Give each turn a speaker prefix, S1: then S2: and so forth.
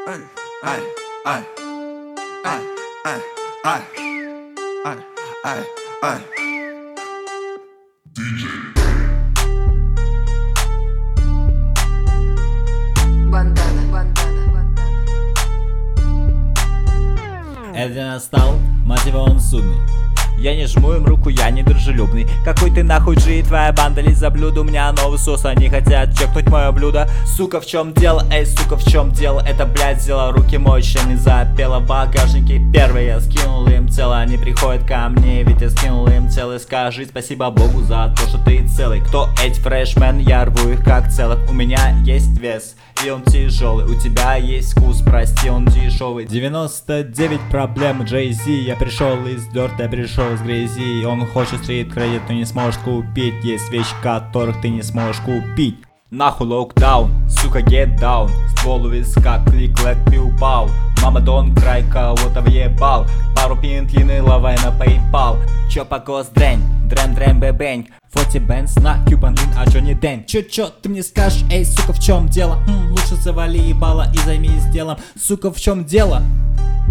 S1: Ай, ай, ай, ай, ай, ай, ай, ай, ай.
S2: Это настал, мать его, он судный. Я не жму им руку, я не дружелюбный. Какой ты нахуй G, твоя банда лизоблюд. У меня новый сос, они хотят чекнуть мое блюдо. Сука, в чем дело, эй, сука, в чем дело? Это, блядь, взяла руки мощи, не запела в багажнике. Первый я скинул им тело, они приходят ко мне, ведь я скинул им тело. Скажи спасибо Богу за то, что ты целый. Кто эти фрешмен, я рву их как целых. У меня есть вес, и он тяжелый. У тебя есть вкус, прости, он дешевый. 99 проблем, Jay-Z. Я пришел из дерта, я пришел из грязи. Он хочет стрит кредит, но не сможет купить. Есть вещи, которых ты не сможешь купить. Нахуй локдаун, сука, get down. Ствол у виска, клик, лет, пиу-пау. Мама, дон, край, кого-то въебал. Пару пинт, лины, лавай на PayPal. Чё по дрень, дрем, бэбэнь. 40 бенз на Кьюбан Лин, а чё не день? Чё, ты мне скажешь, эй, сука, в чем дело? Лучше завали ебало и займись делом. Сука, в чем дело?